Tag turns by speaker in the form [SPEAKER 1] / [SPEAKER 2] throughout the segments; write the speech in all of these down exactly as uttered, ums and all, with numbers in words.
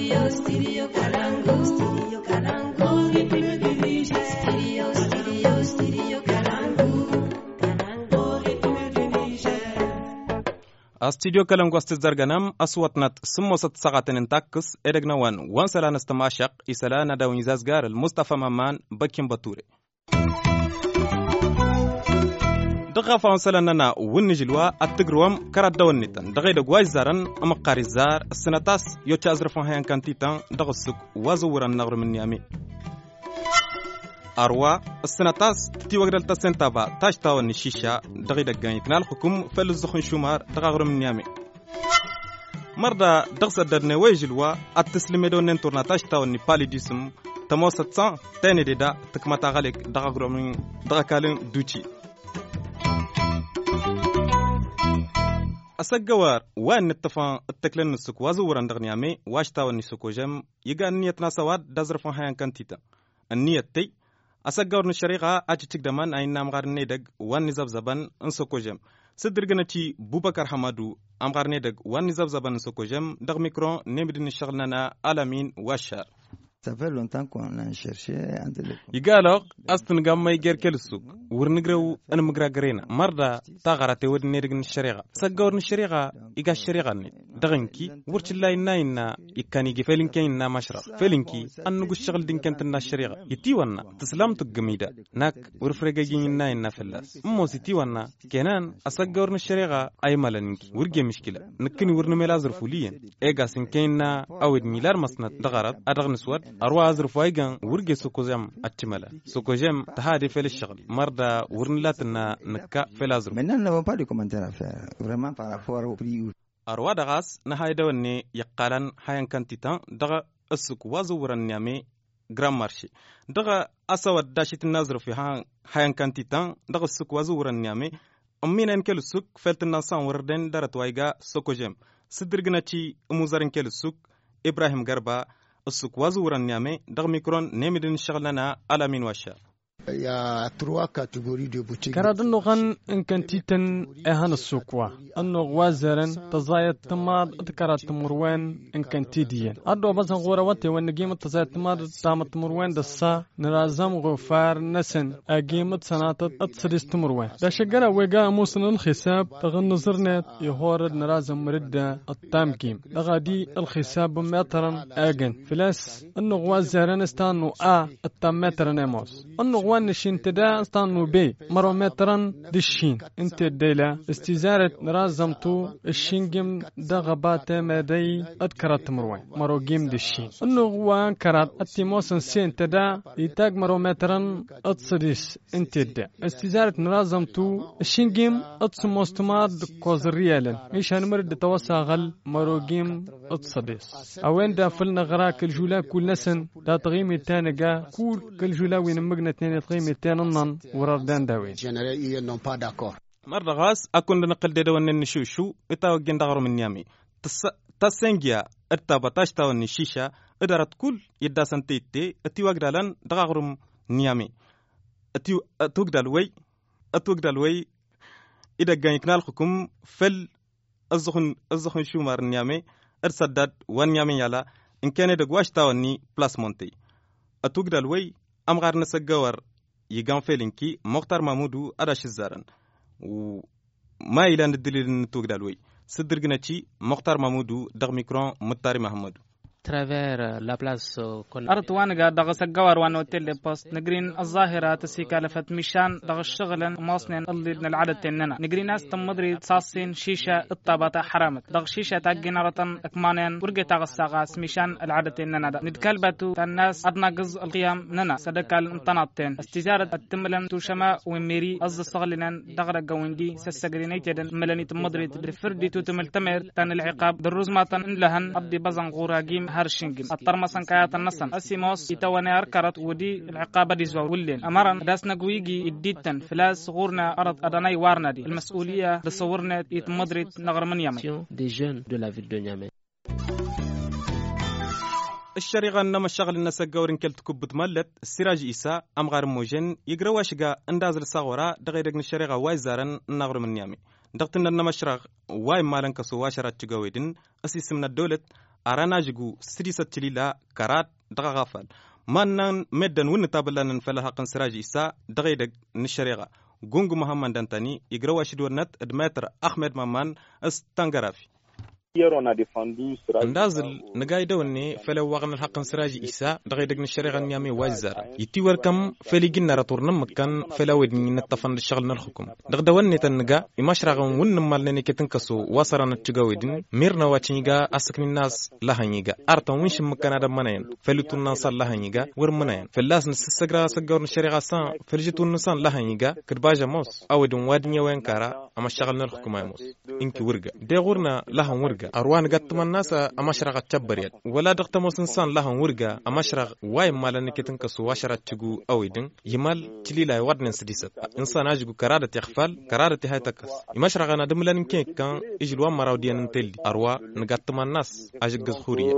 [SPEAKER 1] Studio, studio Kalangu. Studio Kalangu. Studio, studio, studio Kalangu. Kalangu.
[SPEAKER 2] A studio Kalangu astizarganam aswatnat sumosat saqatin takkis edegna wan wan sala nastamashaq isala nadaw izazgar al Mustafa Maman bakin bature daga fa sala nana wunni jilwa attigruwam karadawnitan daga da gwaizaran amqarizar sanatas yocha azrafan hayan kantitan daga suk wazuran nagr min yami arwa sanatas ti wagdal tasentaba tashtawan shisha daga da ganitnal hukum fel zukhun shumar daga min yami marda dagsa darne wejilwa at-taslime don entorna tashtawan ni palidism tamosatsan tane da takmata galik daga min daga kalin duci asagawar wan nitfan التكلن السك وازوران دغنيامي واشتا ونسكو جم يغا نيتنا سواد دزرفن هيان كانتيتا النيتي asagawar nishariqa ajitik daman ayna amgarne dag wan nizab zaban nsoko jam sidirganati Bubakar Hamadu amgarne dag wan nizab zaban nsoko jam dag micro nemidin shaglana alamin washar.
[SPEAKER 3] Ça fait longtemps qu'on a cherché entre les
[SPEAKER 2] يقالوا أصلا قام ما يجر كل السوق ورنقرأ أنا مقرأ مرة تغرت ودني رجن الشريعة سجورن الشريعة يجا الشريعة دغنكي ورش الله إنا إنا يكاني جفلين كينا مشرق فلينكي أنو الشغل دين كانت الناس الشريعة يتيوانا تسلم تجميدا ناك ورفرجين إنا إنا فلاس مو ستيوانا كنان أسجورن الشريعة أي مالنكي ورجع مشكلة نكني ورنميل أزرفوليا إيجا سنكينا أو دنيلار مصنع دغرت أدغن سواد أروى أزرف وايجان ورجع سوكوزم أتشملا سوكوزم تهادي في الشغل مرة ورنلاتنا نكا في الأزرف.
[SPEAKER 3] Maintenant, nous n'avons pas de commentaires à faire vraiment par rapport au prix.
[SPEAKER 2] أروى دغاس نهاية دوني يقالن هاين كانتيتان دغا السوق وازورن نيامي جرام مارشي دغا أسود داشيت النظر في هاين هاين كانتيتان دغا السوق وازورن نيامي أمين إنكل السوق فلت الناسان وردن دارت وايجا سوكوزم سدرجناتي أموزارن كل السوق إبراهيم غربا السوق وازوران نيامي دغ ميكرون نيمدن شغلنا على من واشا
[SPEAKER 4] Il y a trois catégories de boutiques.
[SPEAKER 5] كرادن غن إن كنتيتن إهان السوقوا أنو غوازرن تزايد تمار تكرات تمروان إن كنتيديا أدو بس غورا وتي وإن جيمة تزايد تمار تامت تمروان دسا نرازم غفار نسن أجيمة سنات أتصدس تمروان دا شجرة وجا موسن الخساب تغن نظرنا يهورد نرازم مرده التام جيم لغادي الخساب مترن أجن فلاس أنو غوازرن استانو آ التام مترن أموس أنو نشين تدا استانو بي مرو مترن دشين انت ديلا استزارة نرازمتو الشينجم دا غبات مدي ادكرات مروان مرو جيم دشين انو غوان كرات اتموسن سين تدا يتاق مرو مترن اتصديس انت دا استزارة نرازمتو الشينجم اتسموستماد كوزريالا ايش هنمرد توسع غل مرو جيم اتصديس اوين دا فلنا غرا كل جولا كل نسن دا تغيمي تانقا كل كل جولا وين مقنا تاني قيمتين وردان داوين
[SPEAKER 2] مرة غاس أكون نقل داون النشوشو إتاو جندغرو من يامي تس تسنجيا إتابا تاشتاو النشيشة إدارت كل يدا سنتيتي إتيو أقدالان دغغرم نيامي إتيو أتوقدالوي أتوقدالوي إذا جايكنا الحكم فل الزخن الزخن شومار نيامي إرسداد ونيامي يالا إن كان دغواش تاوني بلاس مونتي أتوقدالوي أمغار نسجور يجان فيلينكي مختار محمودو أداش الزارن وما إلى الدليل نتوق دالوي صدرجناتي مختار محمودو دغ ميكرون مطاري محمودو
[SPEAKER 6] travers la place أرد وانجا دغ سجوار وان أوتيل بوست نجرين الظاهرة تسيكالفة مشان دغ الشغل ماصنين اللي العدد تننا نجرين ناس تمضري تصاصين شيشة الطابة حرامت دغ شيشة تاجنارة أكمانين ورجع تغ الساقاس مشان العدد تننا نتكلبتو الناس أدنى جزء القيام ننا صدقال انطناتين استجارة التملن توشما وميري أز الصغلنا دغ رجويندي سسجرينيتد ملني تمضري تبرفردي تتملتمر تان العقاب دروزمات لهن أبدي بزن غوراجيم هرشنجل الطرمسن كايات النسن أسيموس يتواني أركرت ودي العقابة دي زوولين أمرا داسنا قويجي إديتن فلاس غورنا أرد أداناي وارنا دي المسؤولية لصورنا يتمدرد نغر من يامي
[SPEAKER 7] des jeunes de la ville de Niamey.
[SPEAKER 2] الشريغة إنما الشغل الناس جورين كلت كوب ملت السراج إيسا أم غير موجن يقرأ واشجع اندازل الصغورة دغير من الشريغة وايزارن نغر من يامي دقتنا إنما الشرغ واي مالن كسو واشرات تجاويدن أسيس من الدولة arana jigu sirisa tilila karat daga gafal mannan meddan wun tabalan fala haqan siraji isa dagaydag nishariga gungu muhammad dantani igrawa shidwarnat admeter ahmed maman astangarafi ndazil nagaida wanne fala waqna alhaqan siraji isa dagaydag nishariga nyami wazara yiti warkam faligin naraturna makan fala wadni natafan shaghal nalhukum dagda wanne tanga imashragan wun malnani ketankaso wasarana tigawidin mirna wachinga asakni nas lahanyiga artan winshim makana da manayan falutun nas lahanyiga war manayan fallas nasagra sagar nishariga san faljitun san lahanyiga kadbaja mos awadun wadinya wankara ama shaghal nalhukum mos inki wurga de gurna lahan wurga arwan gatman nasa amashraga tabariyat wala daqta mosinsan lahan wurga amashrag way malani ketankaso washara tigu awidin yimal tilila wadnan sidisat insan ajigu karada yakhfal karada haytakas imashraga na dumlan kan ijlwa marawdiyan telli arwa gatman nas ajig khuriya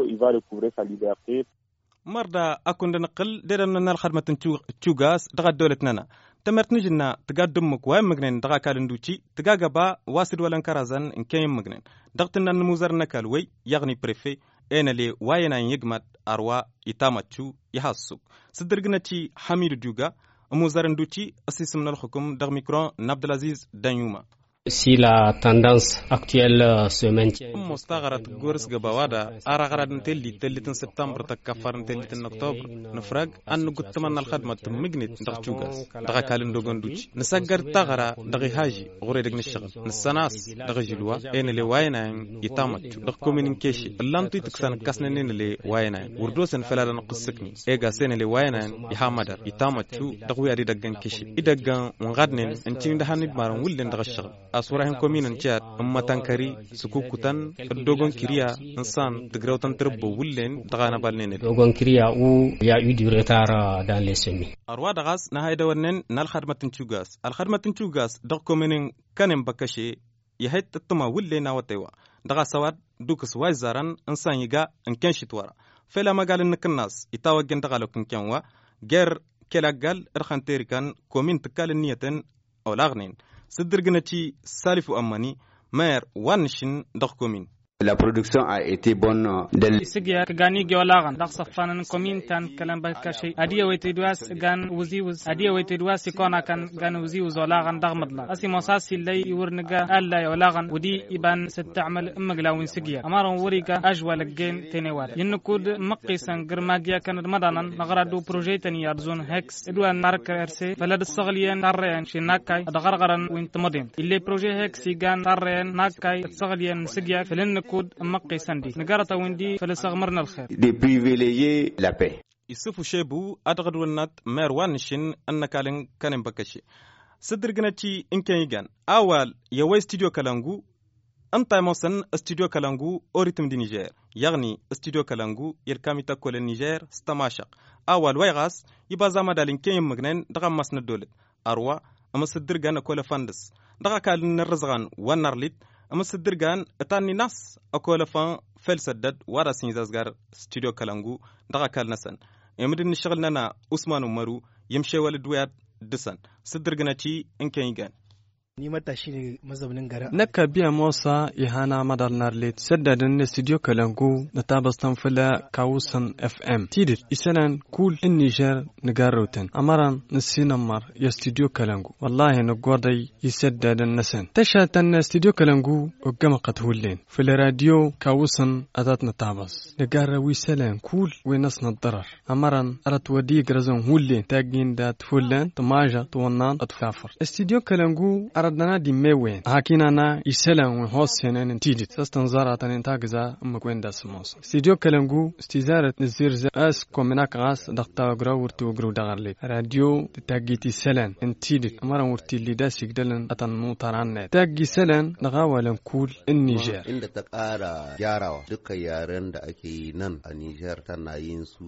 [SPEAKER 2] marda akunda naqal deran nal khadmatan tugas daga dawlatnana تمرت نجنا تقدم مكوام مجنن دقا كالندوتي تقاقبا واسد ولن كرازن إن كان مجنن دقتنا النموزر نكالوي يغني بريفي أنا لي واينا يجمد أروا يتامتشو يحسوك صدرقناتي حميد جوجا موزر ندوتي أسيس من الحكم دغ ميكرون نبد العزيز دانيوما
[SPEAKER 7] Si la tendance actuelle se maintient.
[SPEAKER 2] مستغرت غورس غباوادا ارغرد نتلي تلتن سبتمبر تكفر نتلتن اكتوبر نفرق ان قتمن الخدمه مغنيت دغ جوغاس دغ كالن دوغندوچ نسغر تغرا دغ هاجي غوري دغ نشغل نسناس دغ جلوا ان لي واينا يتامت دغ كومينيكيشن لانتي تكسن كاسنن لي واينا وردوسن فلا نقصكني ايغا سن لي واينا يحمد يتامت دغ ويادي دغن كيشي ادغن ونغدن انتي دهانيد مارن ولن دغ الشغل asurahin kominin chat ummatan kari sukukutan dogon kiriya insan tigrautan turbo wullen dagana balnene
[SPEAKER 7] dogon kiriya où il y a eu du retard dans les semis
[SPEAKER 2] arwa dagas na hayda wannen nal khadmatin tugas al khadmatin tugas dag kominin kanem bakashe yahit tuma wulle na watewa daga sawad dukus waizaran insan yiga in kenshitwara fela magalin kannas itawagen dagalokun kenwa ger kelagal irkhanterikan komin tikal niyatan awlagnin صدرقناتي سالف أماني مير وانشن دخ كومين
[SPEAKER 8] La production a été bonne dès le
[SPEAKER 6] سجيا كغاني جولاغان دق صفان كومين تان كلام بكاشي اديا ويتدواس غان وزيوز اديا ويتدواس يكون كان غان وزيوز ولاغان دغ مدلا اسي مصاصي لي ورنغا الا يولاغان ودي يبان ستعمل امغلاوين سجيا امارون وريغا اجوال الجين تينيوار ينكود مقيسن غرماجيا كان مدانا نغرادو بروجيتني يارزون هكس ادوان نارك ارسي فلاد الصغليان تارين شيناكاي دغرغرن وين تمدين اللي بروجي هكس يغان تارين ناكاي الصغليان سجيا فلن كود مقي سندي نقارة ويندي فلسغمرنا الخير
[SPEAKER 8] de privilégier la paix.
[SPEAKER 2] يسفو شيبو أدغد ونات ميروان نشين أنك علن كان بكشي صدرقناتي إنكان يغان أول يوي استوديو كالانغو أنت موسن استوديو كالانغو أوريتم دي نيجير يعني استوديو كالانغو يركامي تاكول النيجير ستماشق أول ويغاس يبا زاما دالين كين يمغنين دغا ماسن الدولة أروا أما صدرقان كولا فاندس دغا كالن نرزغان ونرليت أما صدرقان أتاني ناس أكولا فان فلسدد وارا سينزازغار ستوديو كالانغو دغا كالنسن يمدن نشغلنا عثمان عمرو يمشي والد وياد دسن صدرقناتي إنكان يغان
[SPEAKER 9] ni matashi ne mazaunin garin
[SPEAKER 5] naka biya Musa ihana madal narlit saddadin ne studio kalangu na tabastan fila kawusan F M tidit isanan kul in Niger nagaroten amaran nasinamar ya studio kalangu wallahi nagwadai yisaddadan nasan tashatan studio kalangu ogama qathulen fila radio kawusan adat natabas nagara wisalan kul winas nadarar amaran arat wadi grazon hulle tagin dat fulan tamaja tuwannan atfafar studio kalangu دنا دي ميوين هاكينا يسلم وهوسين تيجي تستنظر تن تاغزا مكوين داس موس استوديو كلنغو استزاره نزير اس كومناك غاس دقتا غرو ورتو غرو دغارلي راديو تاغيتي سلان انتيدي امر ورتي لي داس يغدلن اتن مو تران تاغي سلان دغاولن كول النيجر
[SPEAKER 10] inda ta ƙara gyarawa duka yaren da ake yi nan a Niger tana yin su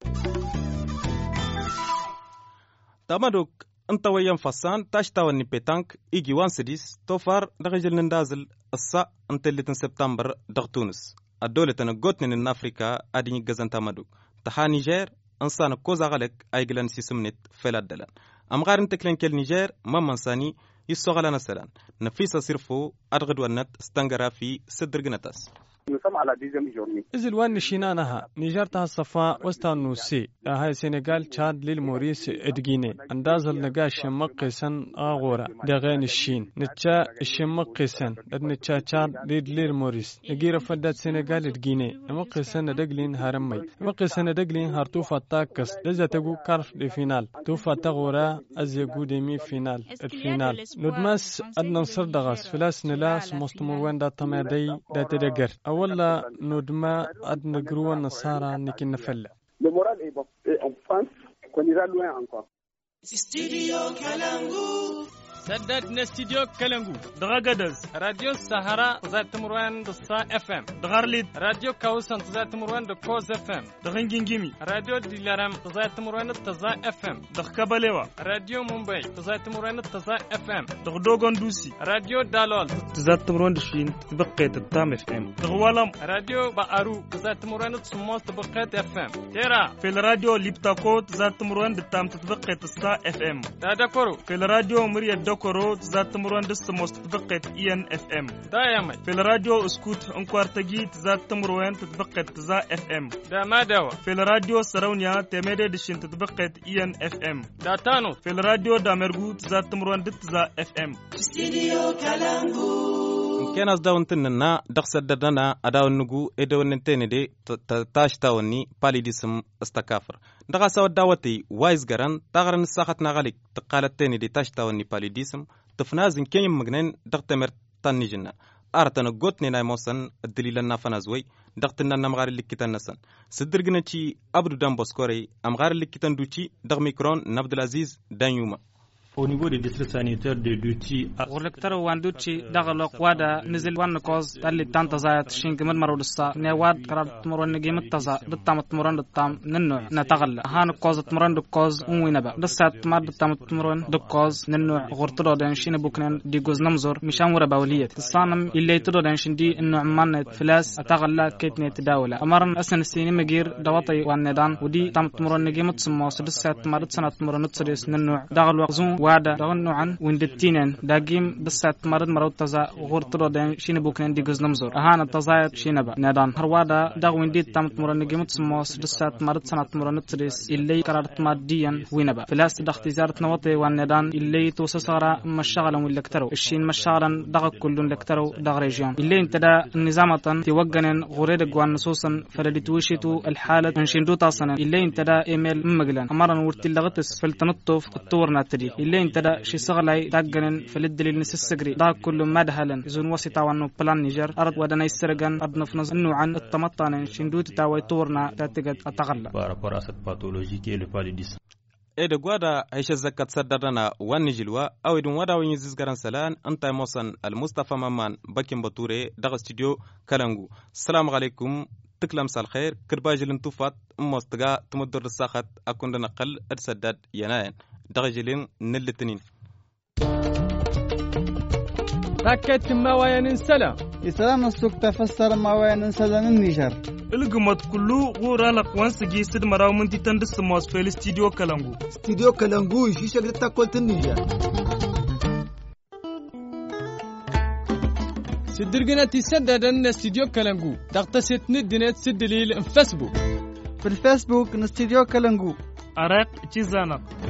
[SPEAKER 2] tamadok انت ويان فسان تاشتاو نيبيتانك ايجي وان سديس توفار دغجل نندازل الصا انت اللي تن سبتمبر دغ تونس الدولة تنقوتن ان افريكا اديني غزان تامادو تحا نيجير انسان كوزا غالك ايجلان سيسمنت فلاد دلان ام غار انتكلين كال نيجير ماما انساني يسو غالانا سلان نفيسا سيرفو ادغد ونت استنغرا في صدر جنتاس
[SPEAKER 5] إذا الوان نشينانها نيجر تها الصفا وستانوسي هاي سنغال تشاد للموريس إدجيني أنداز النجاش شمقسن أغورا دغين الشين نتشا الشمقسن نتشا تشاد ليد للموريس نجير فدات سنغال إدجيني مقسن دقلين هرمي مقسن دقلين هرتوفا تاكس لذا تقو كارف لفينال توفا تغورا أزيقو ديمي فينال الفينال ندمس أدنا نصر دغس فلاس نلاس مستمروان دا تمادي دا تدقر أولا ندما أدنا قروان نصارى نكين نفلع.
[SPEAKER 11] Le moral est bon et on pense qu'on ira loin encore.
[SPEAKER 1] Studio Kalangu.
[SPEAKER 5] سددنا استديو كالنجو
[SPEAKER 2] دغاغدز
[SPEAKER 5] راديو السهرة تزات مروان دصا اف ام
[SPEAKER 2] دغارليد
[SPEAKER 5] راديو كاوسان تزات مروان دكوز اف ام
[SPEAKER 2] دغنجينجيمي
[SPEAKER 5] راديو ديلارام تزات مروان تزا اف ام
[SPEAKER 2] دغكباليوا
[SPEAKER 5] راديو مومباي تزات مروان تزا اف ام
[SPEAKER 2] دغدوغون دوسي
[SPEAKER 5] راديو دالول
[SPEAKER 2] تزات مروان دشين بقيت التام اف ام دغوالم
[SPEAKER 5] راديو بارو تزات مروان تسموس تبقيت اف ام تيرا
[SPEAKER 2] في الراديو ليبتاكو تزات مروان دتام تبقيت السا اف ام
[SPEAKER 5] دادكورو
[SPEAKER 2] في الراديو مريا دكورو تزات مروان دست مستبقت اي ان اف ام
[SPEAKER 5] دايما
[SPEAKER 2] في الراديو اسكوت انكوارتجي تزات مروان تتبقت تزا اف ام
[SPEAKER 5] دا ما دوا
[SPEAKER 2] في الراديو سراونيا تميدي دشين تتبقت اي ان اف ام
[SPEAKER 5] دا تانو
[SPEAKER 2] في الراديو دامرغو تزات مروان دت تزا اف ام
[SPEAKER 1] استديو كالانغو
[SPEAKER 2] كان أصداون تننا دخل ددنا أداون نجو إدون نتني دي تاشتاوني بالي ديسم استكافر دغا سوا داوتي وايز جران تغرن الساخت نغالك تقالت تاني دي تاشتاوني بالي ديسم تفنازن كيم مجنن دغتمر تاني جنة أرتنا قوتني ناي موسن الدليل النافنازوي دغتنا نمغار اللي كتان نسن سدرجنا تي أبدو دام بوسكوري أمغار اللي كتان دوتي دغ ميكرون نبد العزيز دانيوما.
[SPEAKER 12] Au niveau des districts sanitaires de Duti,
[SPEAKER 6] ورلكتر واندوتشي دغلق وادا نزل وان كوز اللي تانتزايت شينك مدمر ودستا نيواد قرار تمرون نجي متزا دتام تمرون دتام ننوع نتغل هان كوز تمرون دكوز وينبا دسات مار دتام تمرون دكوز ننوع غرتلو دانشين بوكنن دي جوز نمزور مشان ورا باوليه الصانم اللي تدو دانشين دي انه عمان فلاس اتغلا كيتني تداوله امرن اسن السيني مغير دوطي واندان ودي تام تمرون نجي متسمو دسات مار دسنات تمرون تسريس ننوع دغل وقزون وادا دغن نوعا وندتينن داقيم دسات مرد مرود تزا غورترو دين شين بوكن دي جوز نمزور اهانا تزايت شينبا ندان هروادا دغ ونديت تامت مرن نجيمت سموس دسات مرد سنات مرن تريس اللي قرارت ماديا وينبا فلاس دغ تجارت نوطي وندان اللي توسسغرا مشغلا ولكترو الشين مشغلا دغ كلن لكترو دغ ريجيون اللي انتدا نظامه توجنن غوريد غوان نصوصا فلدتوشيتو الحاله انشندو تاصنا اللي انتدا ايميل مغلان امرن ورتي لغتس فلتنطف التورنا تدي اللي انتدا شي صغلاي داغنن فلدليل نسسغري دا كل مدهلن زون وسيتا وانو بلان نيجر ارد ودنا يسرغن ادنا فنز انو عن التمطان شندوت تاوي تورنا تاتغت اتغلا
[SPEAKER 12] par rapport à cette pathologie qui est le paludisme.
[SPEAKER 2] إذا قادا عيش الزكاة سدرنا ونجلوا أو إذا ودا وينزز كران سلان أنت موصن المصطفى ممان بكين بطوري دغ استوديو كالانغو. السلام عليكم تكلم سال خير كرباج الانتفاض مستقى تمدر الساخت أكون نقل أرسداد يناين دغ جلين نلتنين.
[SPEAKER 5] راكت ما وين سلام
[SPEAKER 3] إسلام السوق تفسر ما وين سلام النيجر
[SPEAKER 2] الجمد كله غورا لقوان سجي سد مراو من تندس موس في الاستديو كالانغو
[SPEAKER 4] استديو كالانغو شي شغل تاكل النيجر
[SPEAKER 5] سدرجنا تسدد ان استديو كالانغو تغتسل ندنت سدليل فيسبوك
[SPEAKER 3] في الفيسبوك استديو كالانغو
[SPEAKER 2] أراك تيزانا